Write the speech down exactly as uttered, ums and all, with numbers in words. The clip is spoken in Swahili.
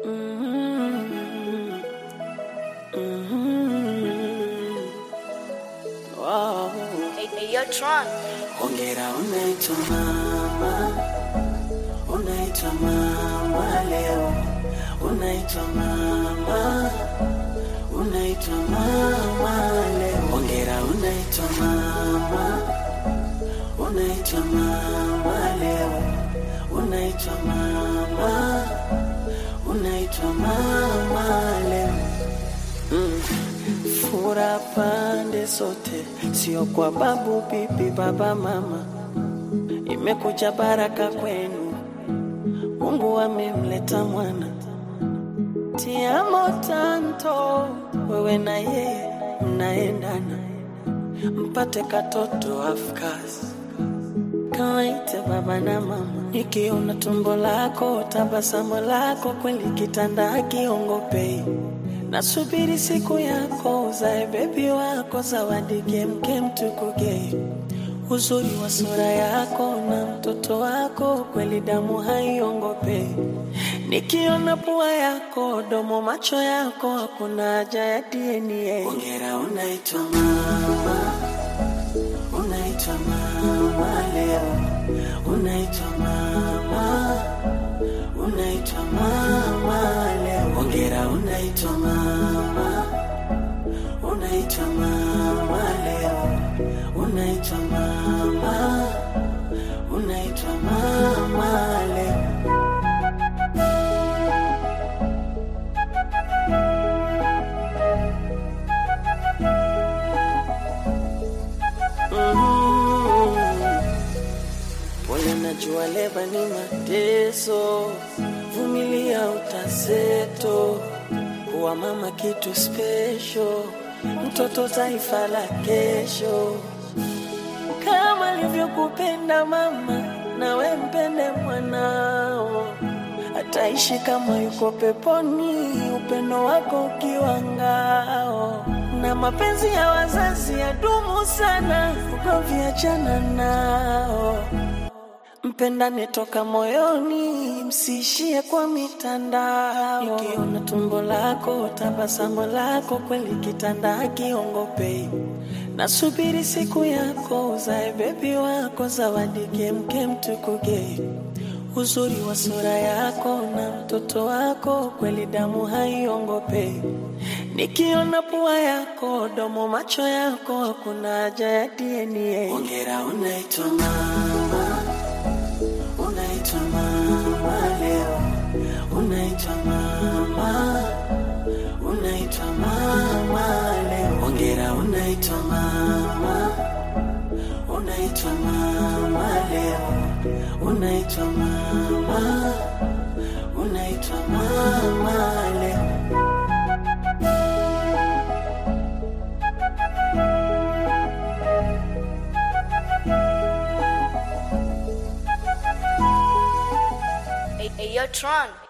Mm-hmm. Mm-hmm. Wow. Hey, hey, yo, Tron. Hongera unaitwa mama, unaitwa mama leo, unaitwa mama, unaitwa mama leo. Hongera unaitwa mama, unaitwa mama leo, unaitwa mama, unaitwa mama leo. Mm. Fura pande sote, sio kwa babu, bibi, baba, mama. Imekuja baraka kwenu, Mungu amemleta mwana. Tiamo tanto, wewe na yeye mnaendana, mpate katoto afkasi. Kawaite baba na mama, nikiona tumbo lako, tabasamu lako, kweli kitanda hakiongopei. Nasubiri siku yako, uzae baby wako, zawadi kem kem tukuge. Uzuri wa sura yako na mtoto wako, kweli damu haiongopei. Nikiona pua yako, domo macho yako, hakuna haja ya D N A. Hongera unaitwa mama, unaitwa mama leo, unaitwa mama, unaitwa mama leo. Hongera unaitwa mama, unaitwa mama leo, unaitwa mama, unaitwa mama leo. Pole najua leba ni mateso, vumilia utazeto. Kuwa mama kitu special, mtoto taifa la kesho. Kama alivyokupenda mama, nawe mpende mwanao. Ataishi kama yuko peponi, upendo wako ukiwa ngao. Na mapenzi ya wazazi yadumu sana, ugomvi achana nao. Mpendane toka moyoni, msiishie kwa mitandao. Nikiona tumbo lako, tabasamu lako, kweli kitanda hakiongopei. Nasubiri siku yako, uzae baby wako, zawadi kem kem tukuge. Uzuri wa sura yako na mtoto wako, kweli damu haiongopei. Nikiona pua yako, domo macho yako, hakuna haja ya D N A. Hongera unaitwa mama, unaitwa mama leo, unaitwa mama, unaitwa mama leo. Hongera unaitwa mama, unaitwa mama leo, unaitwa mama, unaitwa mama leo. Hey, hey, yo, Tron.